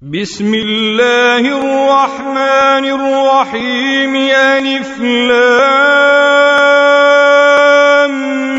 بسم الله الرحمن الرحيم. ألف لام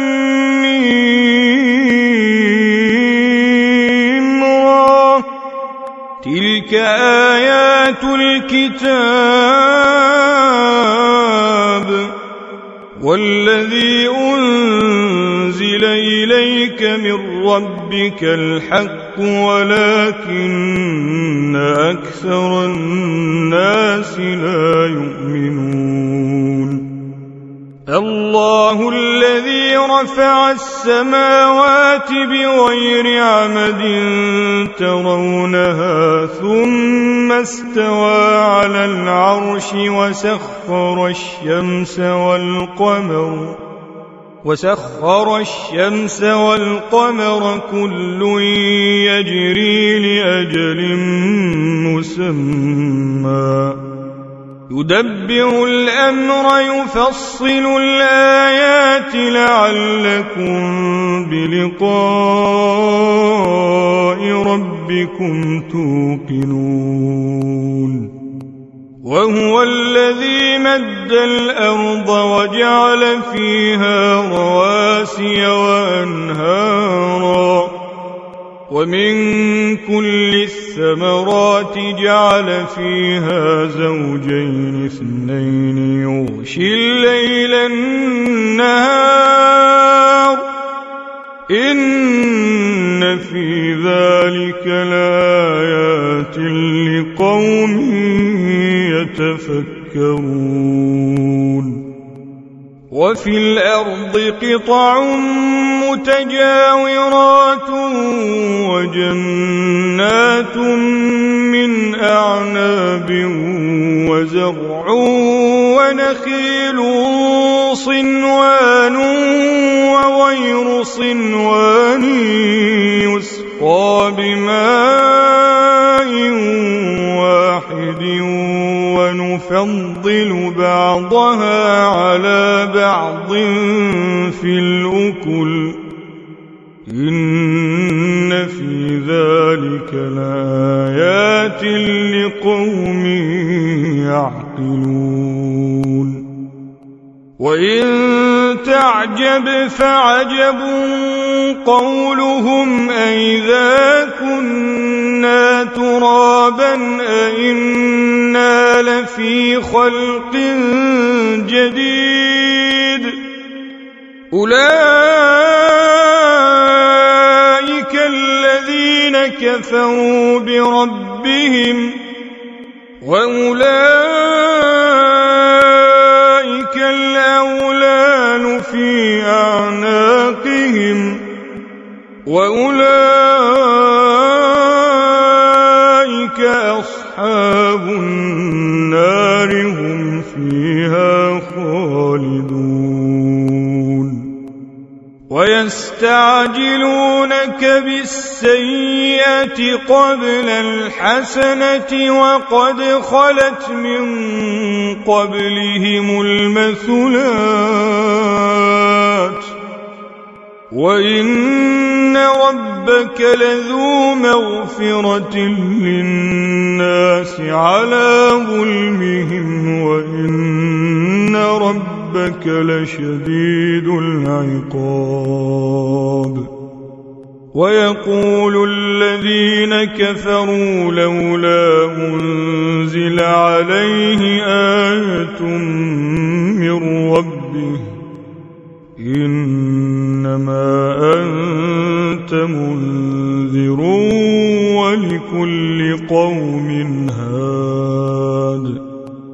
ميم را. تلك آيات الكتاب والذي أنزل إليك من ربك الحق ولكن أكثر الناس لا يؤمنون. الله الذي رفع السماوات بغير عمد ترونها ثم استوى على العرش وسخر الشمس والقمر كل يجري لأجل مسمى يدبر الأمر يفصل الآيات لعلكم بلقاء ربكم توقنون. وهو الذي مد الأرض وجعل فيها رواسي وأنهارا ومن كل الثمرات جعل فيها زوجين اثنين يغشي الليل النهار إن في ذلك لآيات لقوم يتفكرون. وفي الأرض قطع متجاورات وجنات من أعناب وزرع ونخيل صنوان وغير صنوان يسقى بماء واحد ونفضل بعضها على بعض في الأكل إن في ذلك لآيات لقوم يعقلون. وإن تعجب فعجب قولهم أئذا كنا ترابا أئنا لفي خلق جديد. أولئك الذين كفروا بربهم وأولئك الأغلال في أعناقهم وأولئك أصحاب النار هم فيها خالدون. ويستعجلونك بالسيئة قبل الحسنة وقد خلت من قبلهم المثلات وإن ربك لذو مغفرة للناس على ظلمهم وإن ربك لشديد العقاب. ويقول الذين كفروا لولا أنزل عليه آية من ربه إنما أنت منذر ولكل قوم هاد.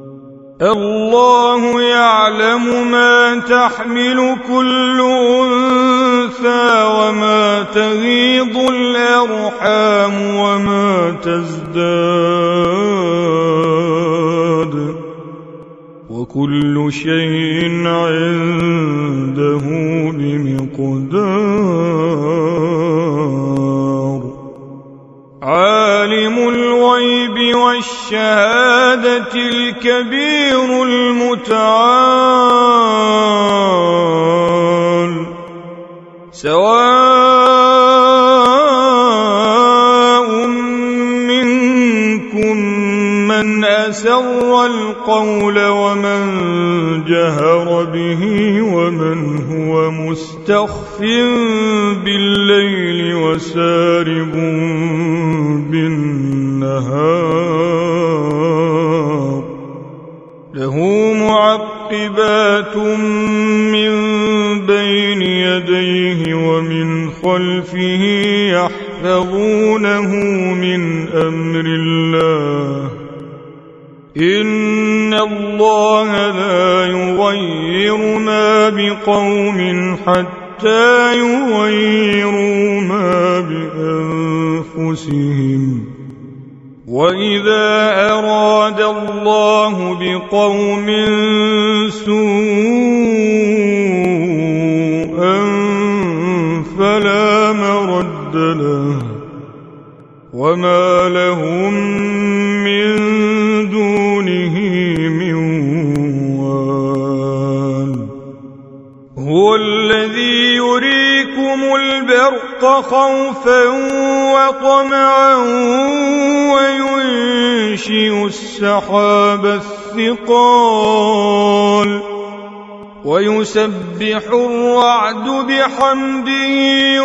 الله يعلم ما تحمل كل أنثى وما تغيض الأرحام وما تزداد وكل شيء عنده بمقدار. عالم الغيب والشهادة الكبير المتعال سواء منكم أسر القول ومن جهر به ومن هو مستخف بالليل وسارب بالنهار له معقبات من بين يديه ومن خلفه يحفظونه من أمر الله إن الله لا يغير ما بقوم حتى يغيروا ما بأنفسهم وإذا أراد الله بقوم سوءا فلا مرد له وما لهم من دونه من وال هو الذي يريكم البرق خوفا وطمعا وينشئ السحاب الثقال ويسبح الرعد بحمده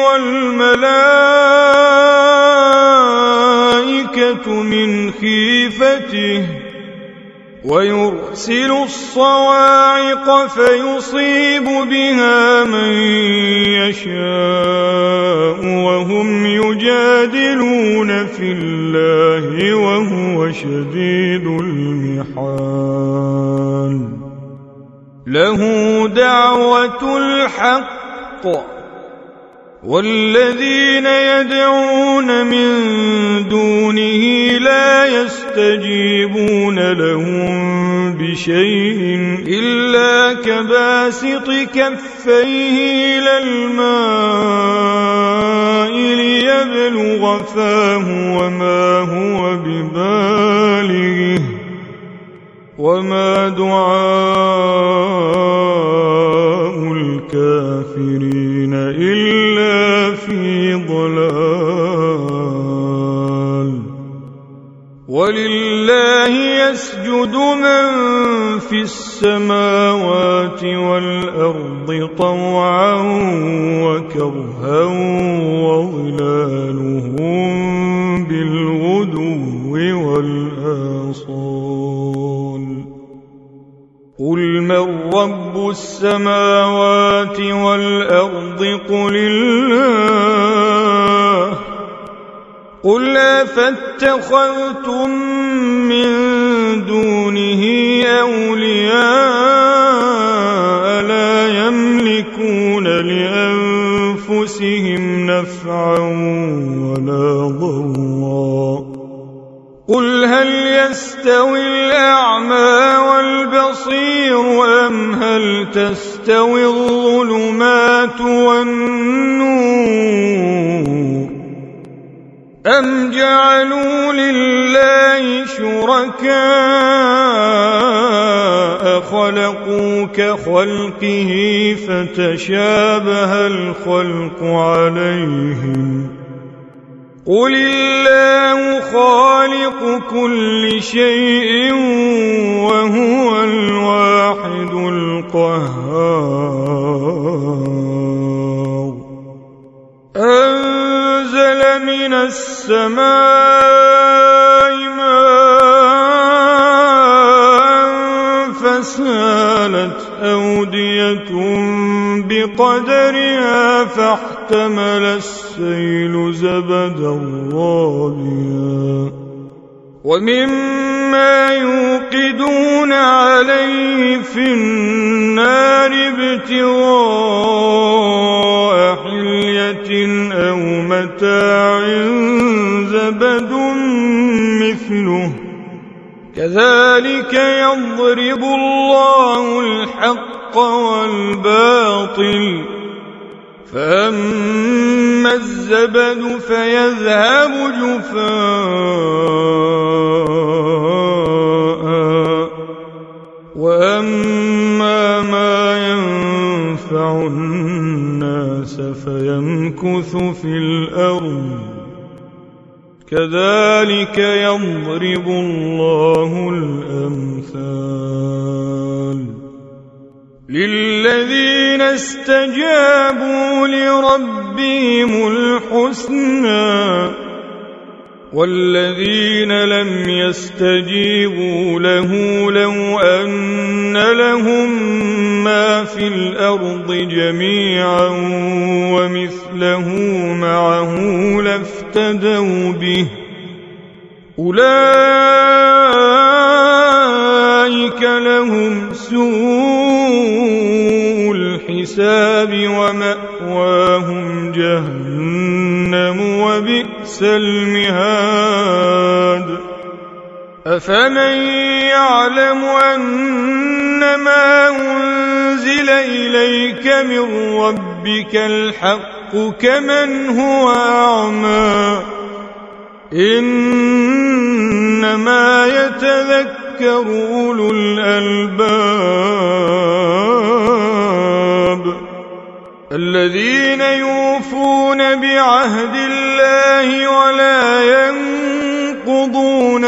والملائكة من خيفته ويرسل الصواعق فيصيب بها من يشاء وهم يجادلون في الله وهو شديد المحال له دعوة الحق والذين يدعون من دونه لا يستجيبون لهم بشيء إلا كباسط كفيه إلى الماء ليبلغ فاه وما هو ببالغه وما دعاء الكافرين إلا في ضلال ولله يسجد من في السماوات والأرض طوعا وكرها وظلالهم بالغدو والآصال قل من رب السماوات والأرض قل الله قل أفاتخذتم من دونه أولياء لا يملكون لأنفسهم نفعا ولا ضرا قل هل يستوي الأعمى والبصير أم هل تستوي الظلمات والنور أم جعلوا لله شركاء خلقوا كخلقه فتشابه الخلق عليهم قل الله خالق كل شيء وهو الواحد القهار أنزل من السماء ماء فسالت أودية بقدرها فاحتمل السيل زبدا رابيا ومما يوقدون عليه في النار ابتغاء حلية أو متاع زبد مثله كذلك يضرب الله الحق والباطل فأما الزبد فيذهب جفاء وأما ما ينفع الناس فيمكث في الأرض كذلك يضرب الله الأمثال للذين استجابوا لربهم الحسنى والذين لم يستجيبوا له لو أن لهم ما في الأرض جميعا ومثله معه لافتدوا به أولئك لهم سوء الحساب ومأواهم جهنم وبئس المهاد أفمن يعلم أنما أنزل إليك من ربك الحق كمن هو أعمى إنما يتذكر أولو الألباب الذين يوفون بعهد الله ولا ينقضون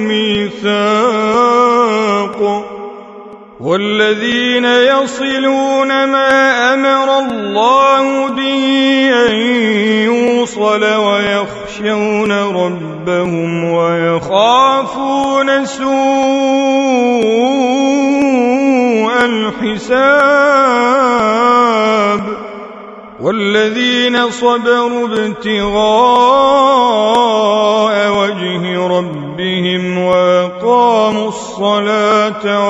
الميثاق والذين يصلون ما أمر الله به أن يوصل ويخشون ربهم ويخافون سوء الحساب والذين صبروا ابتغاء وجه ربهم وأقاموا الصلاة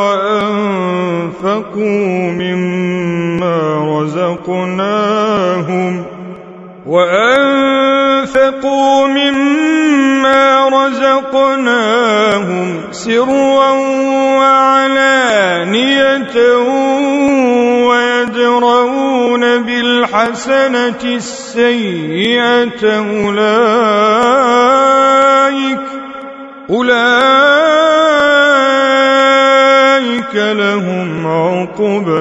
وأنفقوا مما رزقناهم سرا وعلانية ويدرؤون بالحسنة السيئة أولئك لهم عقبى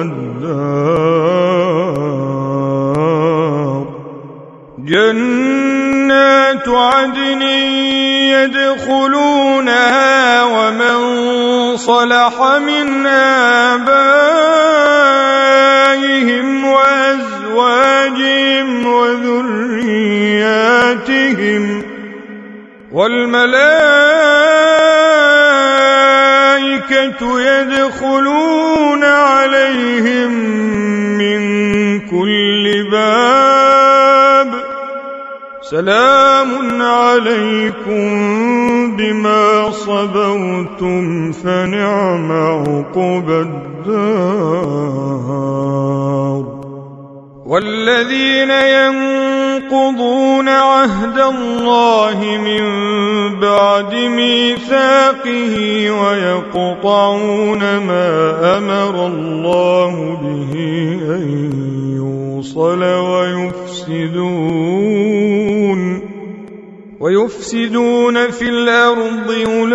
الدار جنات عدن يدخلونها ومن صلح من آبائهم وأزواجهم وذرياتهم والملائكة يدخلون عليهم من كل باب سلام عليكم بما صبرتم فنعم عقبى الدار والذين ينقضون عهد الله من بعد ميثاقه ويقطعون ما أمر الله به أن يوصل ويفسدون في الأرض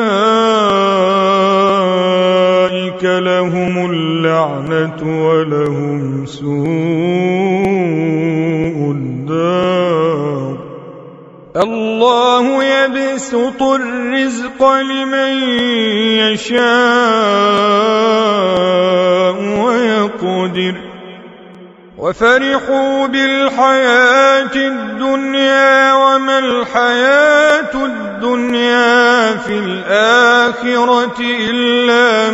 أولئك لهم اللعنة ولهم سوء الدار الله يبسط الرزق لمن يشاء ويقدر وفرحوا بالحياة الدنيا وما الحياة الدنيا في الآخرة إلا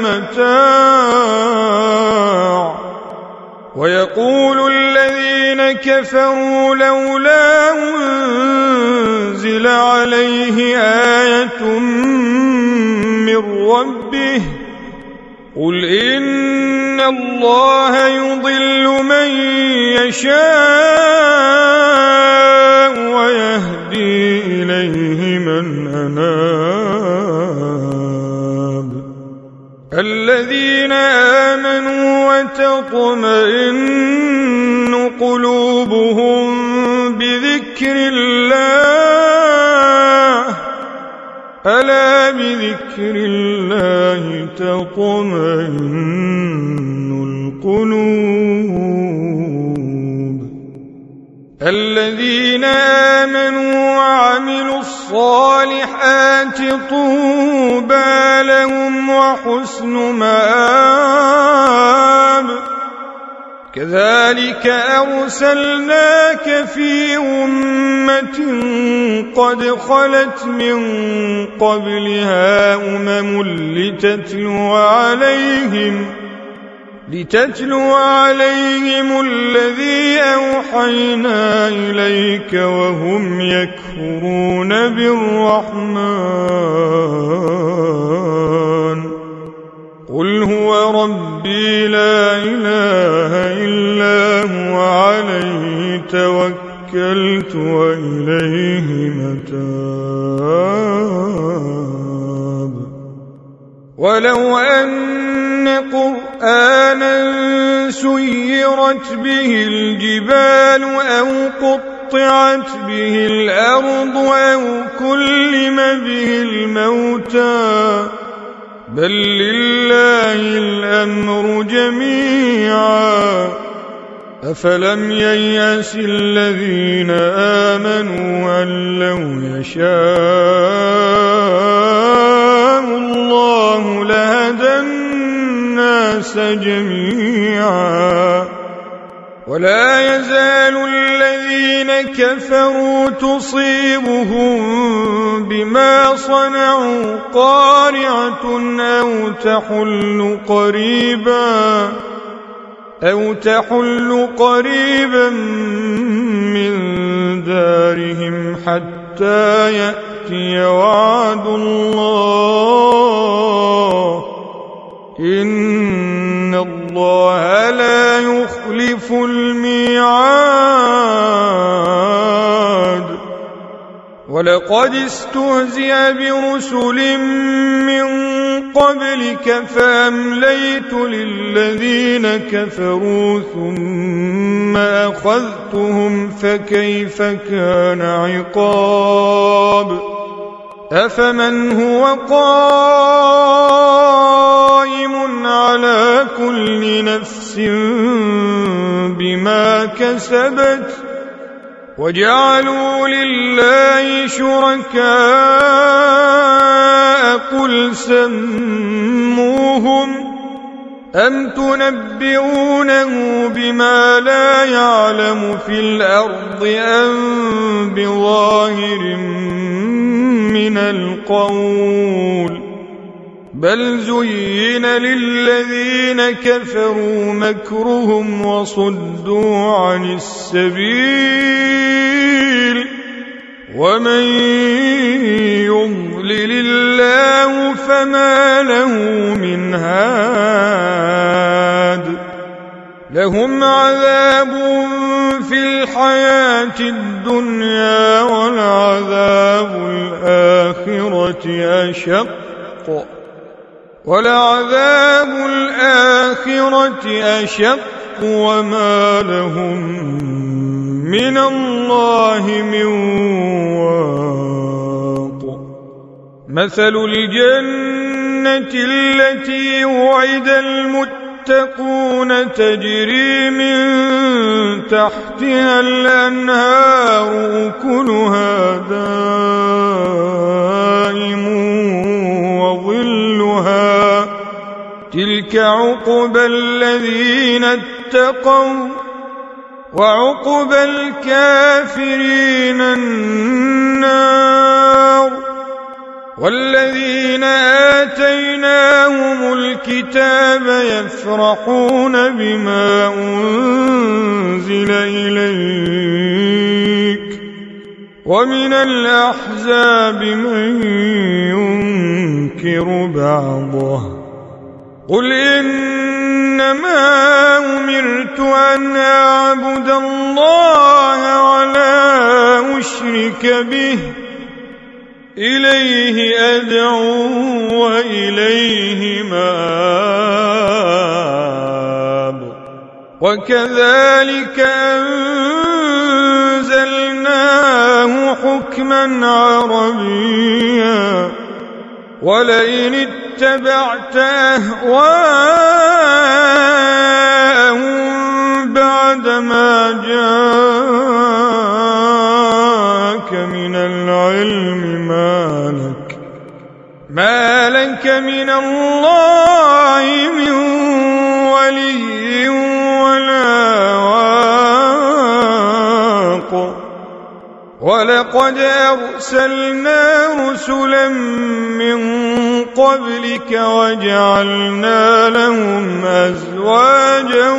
متاع ويقول الذين كفروا لولا أنزل عليه آية من ربه قل إن الله يضل من يشاء ويهدي إليه من أناب الذين آمنوا وتطمئن قلوبهم بذكر الله ألا بذكر الله تطمئن القلوب الذين آمنوا وعملوا الصالحات الآخرة طوبى لهم وحسن مآب. كذلك أرسلناك في أمة قد خلت من قبلها لتتلو عليهم الذي أوحينا إليك وهم يكفرون بالرحمن. قل هو ربي لا إله إلا هو عليه توكلت وإليه متاب. ولو أن قرآنا سيرت به الجبال أو قطعت به الأرض أو كلم به الموتى بل لله الأمر جميعا. أفلم ييأس الذين آمنوا أن لو يشاء الله لهدى الناس جميعا. ولا يزال الذين كفروا تصيبهم بما صنعوا قارعة أو تحل قريبا من دارهم حتى يأتي وعد الله إن الله لا يخلف الميعاد. ولقد استهزئ برسل من قبلك فأمليت للذين كفروا ثم أخذتهم فكيف كان عقاب. أفمن هو قائم على كل نفس بما كسبت وجعلوا لله شركاء قل سموهم أم تنبئونه بما لا يعلم في الأرض أم بظاهر من القول بل زين للذين كفروا مكرهم وصدوا عن السبيل ومن يضلل الله فما له من هاد. لهم عذاب في الحياة الدنيا ولعذاب الآخرة أشق وما لهم من الله من واق. مثل الجنة التي وعد المتقون تجري من تحتها الأنهار أكلها دائم وظلها تلك عقبى الذين اتقوا وعقبى الكافرين النار. والذين آتيناهم الكتاب يفرحون بما أنزل إليك ومن الأحزاب من ينكر بعضه قل إنما أمرت أن أعبد الله ولا أشرك به إليه أدعو وإليه مآب. وكذلك أنزلناه حكما عربيا ولئن اتبعت أهواءهم بعدما جاءك من العلم ما لك من الله من ولي ولا واق ولقد أرسلنا رسلا من قبلك وجعلنا لهم أزواجا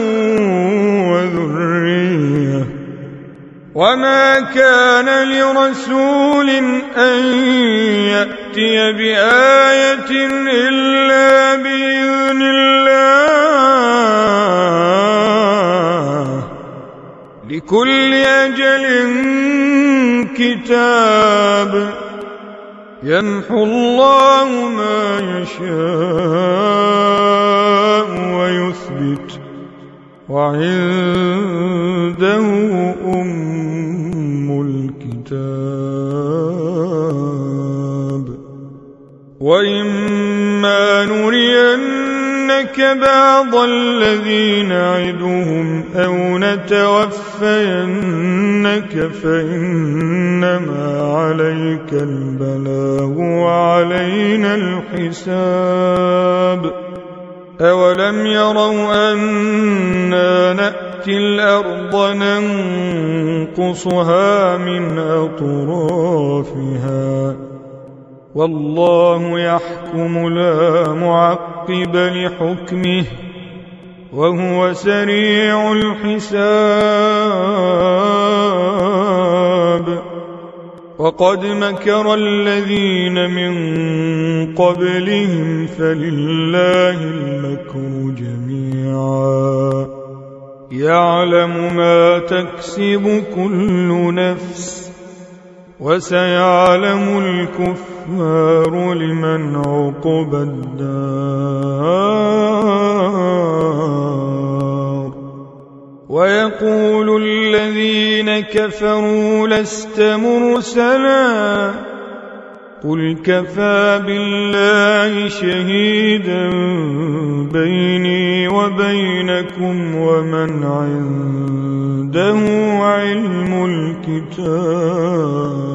وذرية وما كان لرسول أن يأتي بآية إلا بإذن الله لكل أجل كتاب يمحو الله ما يشاء ويثبت وعنده أم الكتاب وإما نرينك بعض الذي نعدهم أو نتوفينك فإنما عليك البلاغ وعلينا الحساب أولم يروا أنا نأتي الأرض ننقصها من أطرافها والله يحكم لا معقب لحكمه وهو سريع الحساب وقد مكر الذين من قبلهم فلله المكر جميعا يعلم ما تكسب كل نفس وسيعلم الكفار لمن عقبى الدار ويقول الذين كفروا لست مرسلا قل كفى بالله شهيدا بيني وبينكم ومن عنده علم الكتاب